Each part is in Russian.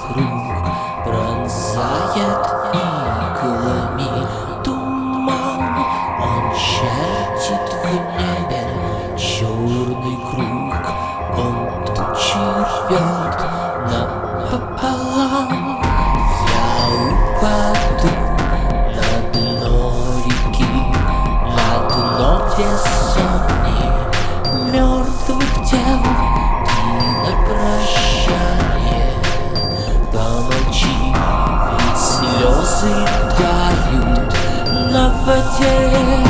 вокруг пронзает иглами туман. Он чертит в небе черный круг, он тучи рвет напополам. Я упаду на дно реки, на дно, где сотни мертвых тел. И на прощание помолчи, ведь слезы тают на воде.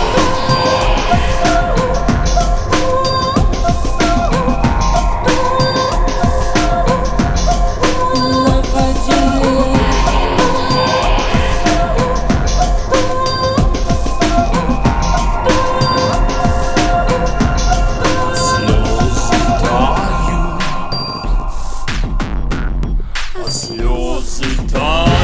Слезы тают.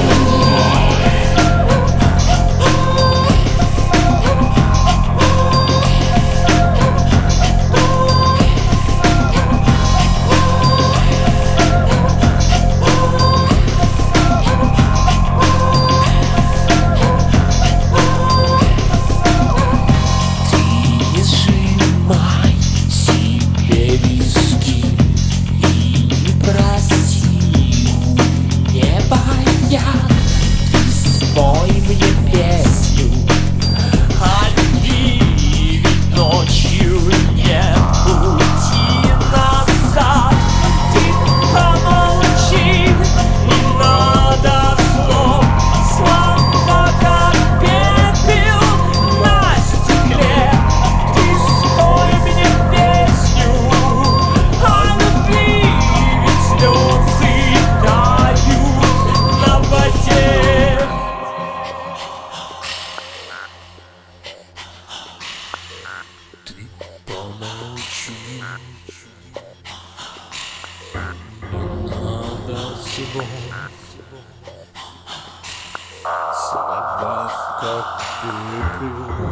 Спой мне песню о любви, ведь ночью нет пути назад. Ты помолчи, не надо слов, слова как пепел на стекле. Ты спой мне песню о любви, ведь слезы тают на воде. Ты помолчи, не надо всего, слова как пепел.